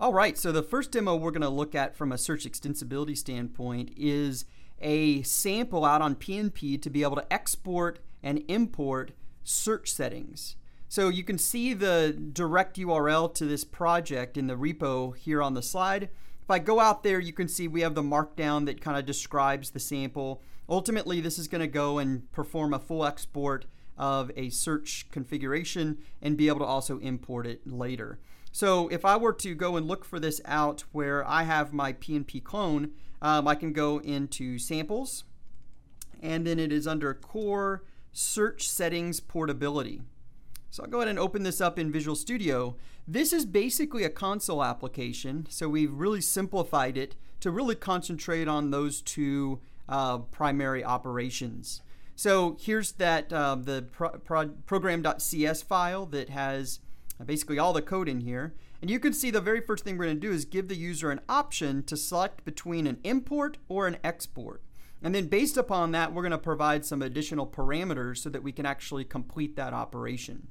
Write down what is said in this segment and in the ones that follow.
All right, so the first demo we're going to look at from a search extensibility standpoint is a sample out on PNP to be able to export and import search settings. So you can see the direct URL to this project in the repo here on the slide. If I go out there, you can see we have the markdown that kind of describes the sample. Ultimately, this is going to go and perform a full export of a search configuration and be able to also import it later. So if I were to go and look for this out where I have my PNP clone, I can go into samples, and then it is under core search settings portability. So I'll go ahead and open this up in Visual Studio. This is basically a console application, so we've really simplified it to really concentrate on those two primary operations. So here's that the program.cs file that has basically all the code in here. And you can see the very first thing we're going to do is give the user an option to select between an import or an export. And then based upon that, we're going to provide some additional parameters so that we can actually complete that operation.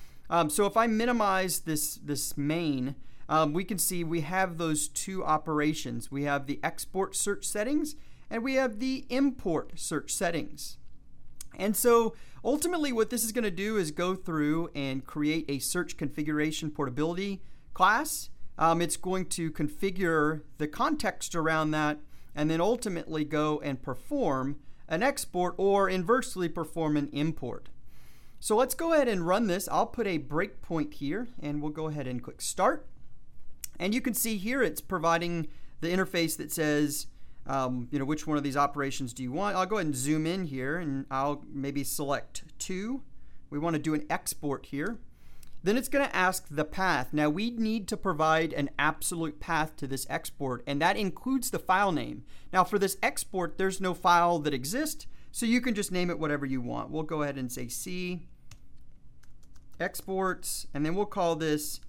So if I minimize this main, we can see we have those two operations. We have the export search settings and we have the import search settings. And so ultimately what this is going to do is go through and create a search configuration portability class. It's going to configure the context around that and then ultimately go and perform an export or inversely perform an import. So let's go ahead and run this. I'll put a breakpoint here and we'll go ahead and click start. And you can see here it's providing the interface that says which one of these operations do you want? I'll go ahead and zoom in here and I'll maybe select 2. We want to do an export here. Then it's going to ask the path. Now we need to provide an absolute path to this export, and that includes the file name. Now for this export, there's no file that exists, so you can just name it whatever you want. We'll go ahead and say C exports, and then we'll call this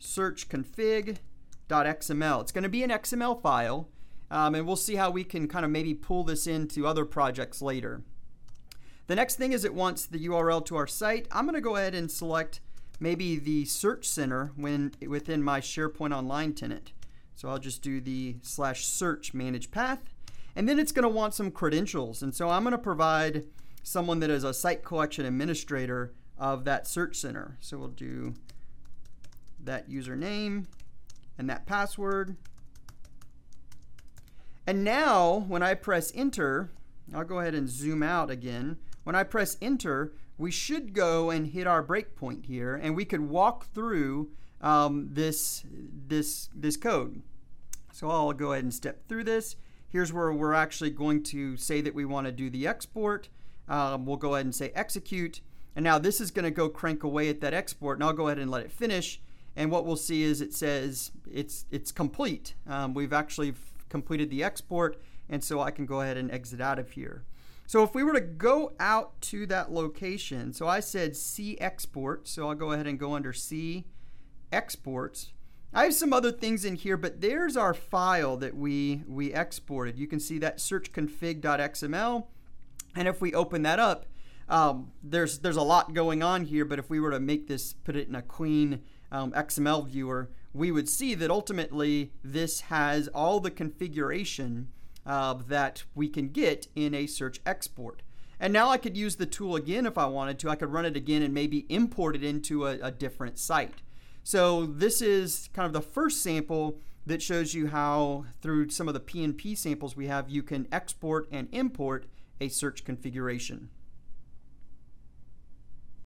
searchconfig.xml. It's going to be an XML file. And we'll see how we can kind of maybe pull this into other projects later. The next thing is it wants the URL to our site. I'm going to go ahead and select maybe the search center within my SharePoint Online tenant. So I'll just do the /search manage path. And then it's going to want some credentials. And so I'm going to provide someone that is a site collection administrator of that search center. So we'll do that username and that password. And now, when I press enter, I'll go ahead and zoom out again. When I press enter, we should go and hit our breakpoint here, and we could walk through this code. So I'll go ahead and step through this. Here's where we're actually going to say that we want to do the export. We'll go ahead and say execute. And now this is going to go crank away at that export, and I'll go ahead and let it finish. And what we'll see is it says it's complete. We've actually completed the export, and so I can go ahead and exit out of here. So if we were to go out to that location, so I said C export, so I'll go ahead and go under C exports. I have some other things in here, but there's our file that we exported. You can see that searchconfig.xml, and if we open that up, there's a lot going on here, but if we were to make this, put it in a clean XML viewer, we would see that ultimately this has all the configuration that we can get in a search export. And now I could use the tool again if I wanted to. I could run it again and maybe import it into a different site. So this is kind of the first sample that shows you how through some of the PNP samples we have, you can export and import a search configuration.